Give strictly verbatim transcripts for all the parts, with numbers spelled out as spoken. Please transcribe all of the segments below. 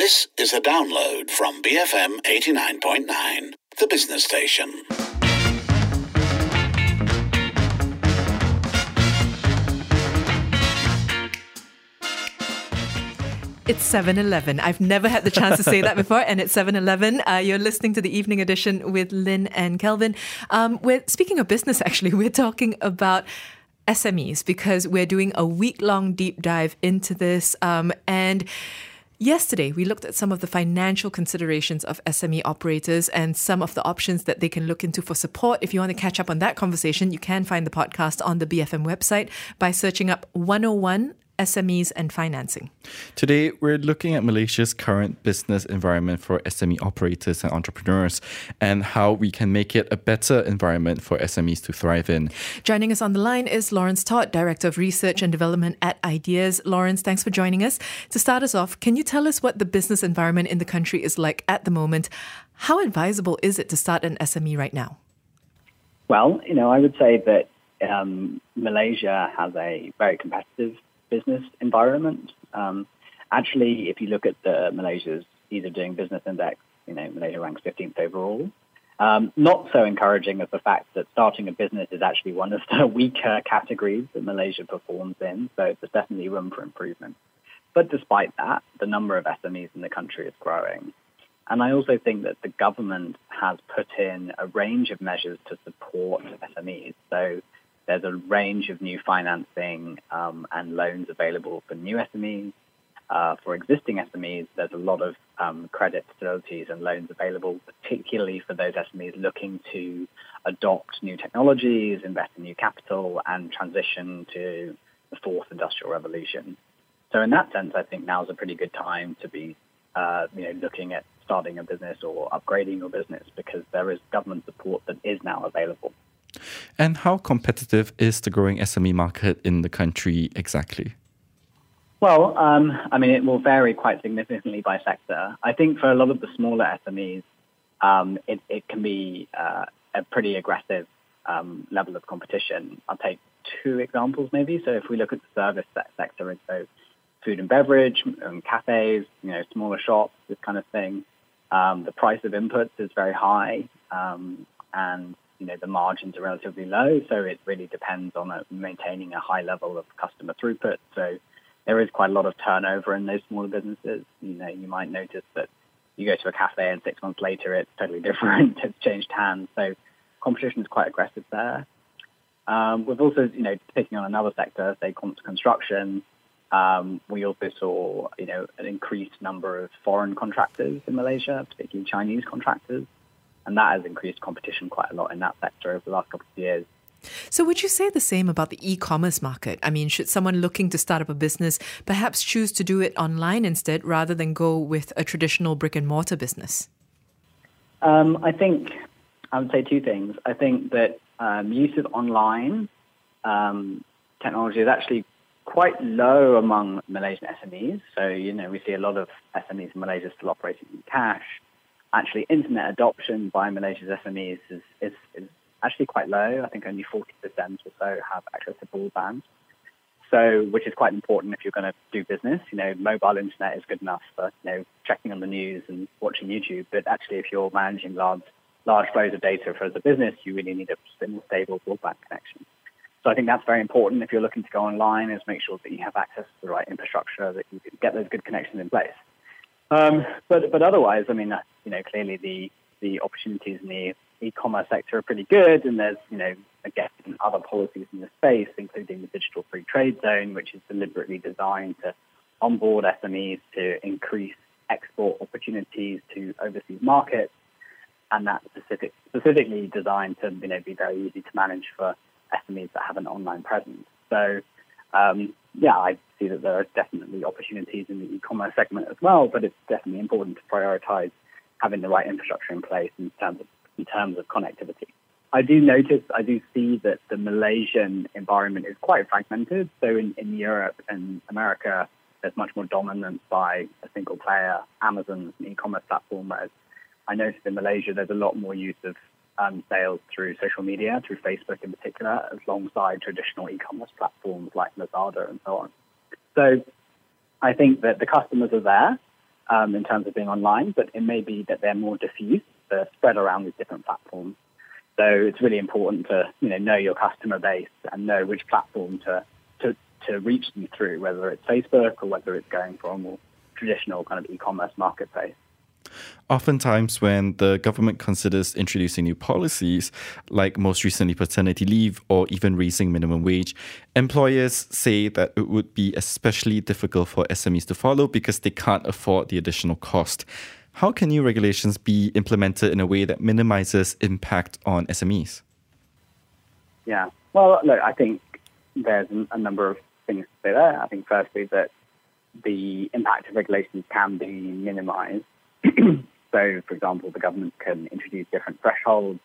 This is a download from B F M eighty-nine point nine, the business station. It's seven eleven. I've never had the chance to say that before, and it's seven eleven. Uh, you're listening to the Evening Edition with Lynn and Kelvin. Um, we're speaking of business, actually. We're talking about S M Es because we're doing a week-long deep dive into this. Um, and yesterday, we looked at some of the financial considerations of S M E operators and some of the options that they can look into for support. If you want to catch up on that conversation, you can find the podcast on the B F M website by searching up one oh one S M Es and financing. Today, we're looking at Malaysia's current business environment for S M E operators and entrepreneurs and how we can make it a better environment for S M Es to thrive in. Joining us on the line is Lawrence Todd, Director of Research and Development at Ideas. Lawrence, thanks for joining us. To start us off, can you tell us what the business environment in the country is like at the moment? How advisable is it to start an S M E right now? Well, you know, I would say that um, Malaysia has a very competitive business environment. Um, actually, if you look at the Malaysia's Ease of Doing Business Index, you know, Malaysia ranks fifteenth overall. Um, not so encouraging as the fact that starting a business is actually one of the weaker categories that Malaysia performs in, so there's definitely room for improvement. But despite that, the number of S M Es in the country is growing. And I also think that the government has put in a range of measures to support S M Es. So there's a range of new financing um, and loans available for new S M Es. Uh, for existing S M Es, there's a lot of um, credit facilities and loans available, particularly for those S M Es looking to adopt new technologies, invest in new capital, and transition to the fourth industrial revolution. So in that sense, I think now is a pretty good time to be uh, you know, looking at starting a business or upgrading your business because there is government support that is now available. And how competitive is the growing S M E market in the country exactly? Well, um, I mean, it will vary quite significantly by sector. I think for a lot of the smaller S M Es, um, it, it can be uh, a pretty aggressive um, level of competition. I'll take two examples maybe. So if we look at the service sector, so food and beverage, um, cafes, you know, smaller shops, this kind of thing, um, the price of inputs is very high um, and you know, the margins are relatively low, so it really depends on a, maintaining a high level of customer throughput. So there is quite a lot of turnover in those smaller businesses. You know, you might notice that you go to a cafe and six months later it's totally different. It's changed hands. So competition is quite aggressive there. Um, we've also, you know, picking on another sector, say construction, um, we also saw, you know, an increased number of foreign contractors in Malaysia, particularly Chinese contractors. And that has increased competition quite a lot in that sector over the last couple of years. So would you say the same about the e-commerce market? I mean, should someone looking to start up a business perhaps choose to do it online instead rather than go with a traditional brick and mortar business? Um, I think I would say two things. I think that um, use of online um, technology is actually quite low among Malaysian S M Es. So, you know, we see a lot of S M Es in Malaysia still operating in cash. Actually, internet adoption by Malaysia's S M Es is, is, is actually quite low. I think only forty percent or so have access to broadband. So, which is quite important if you're going to do business. You know, mobile internet is good enough for, you know, checking on the news and watching YouTube. But actually, if you're managing large, large flows of data for the business, you really need a stable broadband connection. So I think that's very important if you're looking to go online, is make sure that you have access to the right infrastructure, that you get those good connections in place. Um, but but otherwise, I mean, uh, you know, clearly the, the opportunities in the e-commerce sector are pretty good, and there's, you know, again, other policies in the space, including the Digital Free Trade Zone, which is deliberately designed to onboard S M Es to increase export opportunities to overseas markets, and that's specific, specifically designed to, you know, be very easy to manage for S M Es that have an online presence. So, um, yeah, I see that there are definitely opportunities in the e-commerce segment as well, but it's definitely important to prioritize having the right infrastructure in place in terms of, in terms of connectivity. I do notice, I do see that the Malaysian environment is quite fragmented. So in, in Europe and America, there's much more dominance by a single player, Amazon, an e-commerce platform, whereas I noticed in Malaysia there's a lot more use of um, sales through social media, through Facebook in particular, alongside traditional e-commerce platforms like Lazada and so on. So I think that the customers are there. um, in terms of being online, but it may be that they're more diffuse, they're spread around these different platforms. So it's really important to, you know, know your customer base and know which platform to, to, to reach them through, whether it's Facebook or whether it's going for a more traditional kind of e-commerce marketplace. Oftentimes, when the government considers introducing new policies, like most recently paternity leave or even raising minimum wage, employers say that it would be especially difficult for S M Es to follow because they can't afford the additional cost. How can new regulations be implemented in a way that minimizes impact on S M Es? Yeah, well, look, I think there's a number of things to say there. I think firstly that the impact of regulations can be minimized. So, for example, the government can introduce different thresholds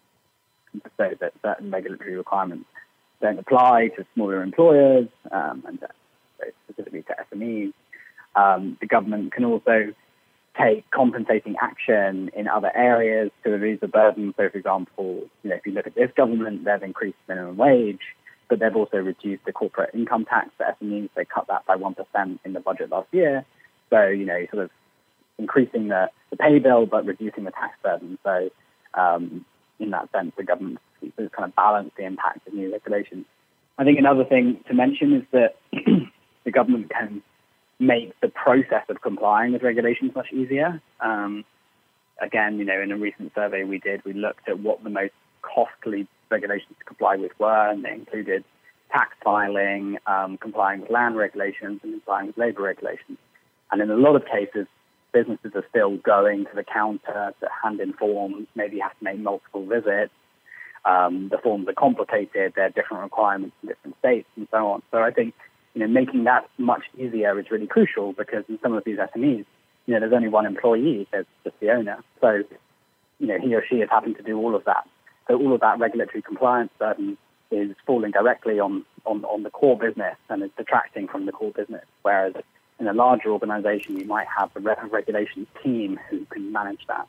so that certain regulatory requirements don't apply to smaller employers um, and to, so specifically to S M Es. Um, the government can also take compensating action in other areas to reduce the burden. So, for example, you know, if you look at this government, they've increased minimum wage, but they've also reduced the corporate income tax for S M Es. They cut that by one percent in the budget last year. So, you know, sort of increasing the, the pay bill, but reducing the tax burden. So, um, in that sense, the government has kind of balanced the impact of new regulations. I think another thing to mention is that the government can make the process of complying with regulations much easier. Um, again, you know, in a recent survey we did, we looked at what the most costly regulations to comply with were, and they included tax filing, um, complying with land regulations, and complying with labour regulations. And in a lot of cases, businesses are still going to the counter to hand in forms, maybe have to make multiple visits. Um, the forms are complicated, there are different requirements in different states and so on. So I think, you know, making that much easier is really crucial because in some of these S M Es, you know, there's only one employee, there's just the owner. So, you know, he or she is having to do all of that. So all of that regulatory compliance burden is falling directly on, on, on the core business and is detracting from the core business, whereas in a larger organization, you might have a re- regulations team who can manage that.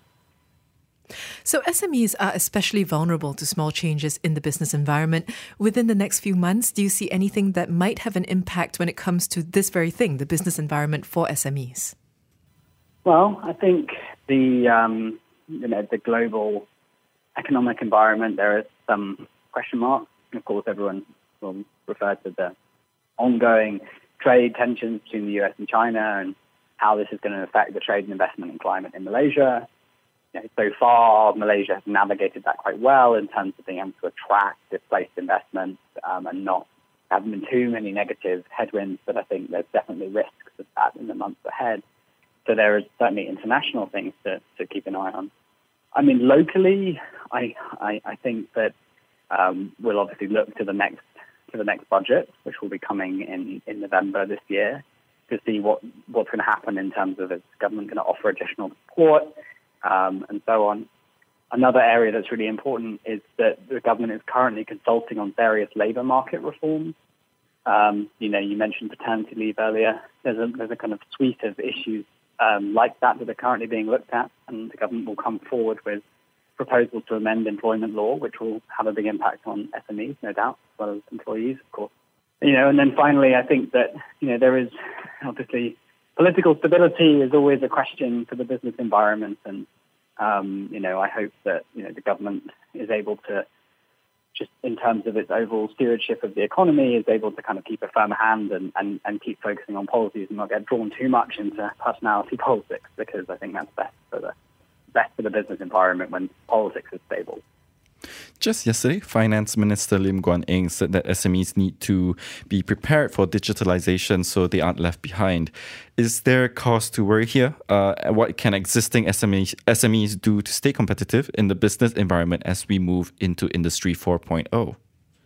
So S M Es are especially vulnerable to small changes in the business environment. Within the next few months, do you see anything that might have an impact when it comes to this very thing, the business environment for S M Es? Well, I think the um, you know the global economic environment, there is some question marks. Of course, everyone will refer to the ongoing trade tensions between the U S and China and how this is going to affect the trade and investment and climate in Malaysia. You know, so far, Malaysia has navigated that quite well in terms of being able to attract displaced investment um, and not having been too many negative headwinds, but I think there's definitely risks of that in the months ahead. So there is certainly international things to, to keep an eye on. I mean, locally, I I, I think that um, we'll obviously look to the next to the next budget, which will be coming in, in November this year, to see what, what's going to happen in terms of is the government going to offer additional support um, and so on. Another area that's really important is that the government is currently consulting on various labour market reforms. Um, you know, you mentioned paternity leave earlier. There's a, there's a kind of suite of issues um, like that that are currently being looked at, and the government will come forward with proposals to amend employment law, which will have a big impact on S M Es, no doubt, as well as employees, of course. You know, and then finally, I think that, you know, there is obviously political stability is always a question for the business environment. And, um, you know, I hope that, you know, the government is able to, just in terms of its overall stewardship of the economy, is able to kind of keep a firm hand and, and, and keep focusing on policies and not get drawn too much into personality politics, because I think that's best for the best for the business environment when politics is stable. Just yesterday, Finance Minister Lim Guan Eng said that S M Es need to be prepared for digitalization so they aren't left behind. Is there cause to worry here? Uh, what can existing S M Es, S M Es do to stay competitive in the business environment as we move into Industry four point oh?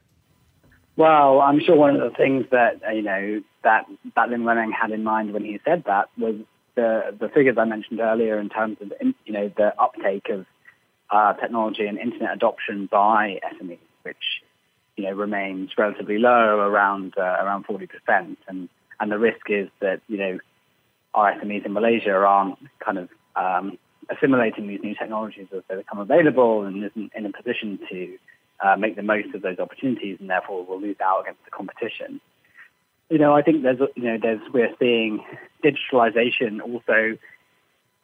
Well, I'm sure one of the things that, you know, that, that Lim Guan Eng had in mind when he said that was the, the figures I mentioned earlier in terms of, you know, the uptake of Uh, technology and internet adoption by S M Es, which, you know, remains relatively low, around uh, around forty percent, and and the risk is that, you know, our S M Es in Malaysia aren't kind of um, assimilating these new technologies as they become available and isn't in a position to uh, make the most of those opportunities, and therefore will lose out against the competition. You know, I think there's, you know, there's we're seeing digitalization also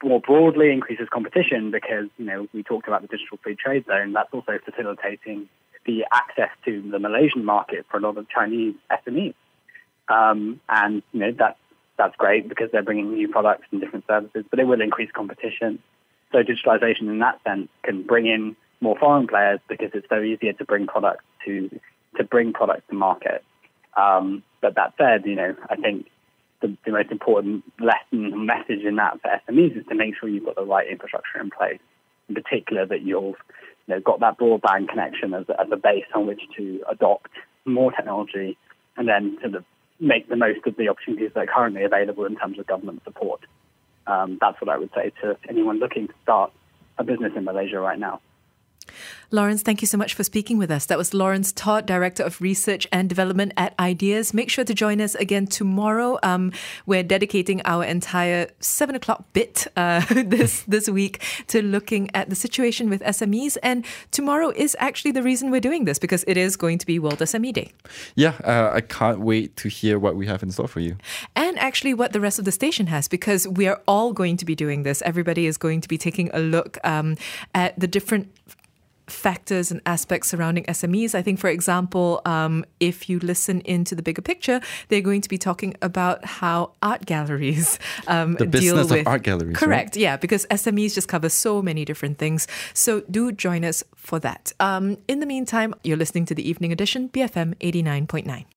more broadly increases competition because, you know, we talked about the digital free trade zone. That's also facilitating the access to the Malaysian market for a lot of Chinese S M Es. Um, and, you know, that's, that's great because they're bringing new products and different services, but it will increase competition. So digitalization in that sense can bring in more foreign players because it's so easier to bring products to, to bring products to market. Um, but that said, you know, I think the, the most important lesson and message in that for S M Es is to make sure you've got the right infrastructure in place. In particular, that you've you know, got that broadband connection as, as a base on which to adopt more technology and then sort of make the most of the opportunities that are currently available in terms of government support. Um, that's what I would say to anyone looking to start a business in Malaysia right now. Lawrence, thank you so much for speaking with us. That was Lawrence Todd, Director of Research and Development at Ideas. Make sure to join us again tomorrow. Um, we're dedicating our entire seven o'clock bit uh, this this week to looking at the situation with S M Es. And tomorrow is actually the reason we're doing this, because it is going to be World S M E Day. Yeah, uh, I can't wait to hear what we have in store for you. And actually what the rest of the station has, because we are all going to be doing this. Everybody is going to be taking a look um, at the different factors and aspects surrounding S M Es. I think, for example, um, if you listen into the bigger picture, they're going to be talking about how art galleries um, the deal business with of art galleries. Correct, right? yeah, because S M Es just cover so many different things. So do join us for that. Um, in the meantime, you're listening to the Evening Edition, B F M eighty-nine point nine.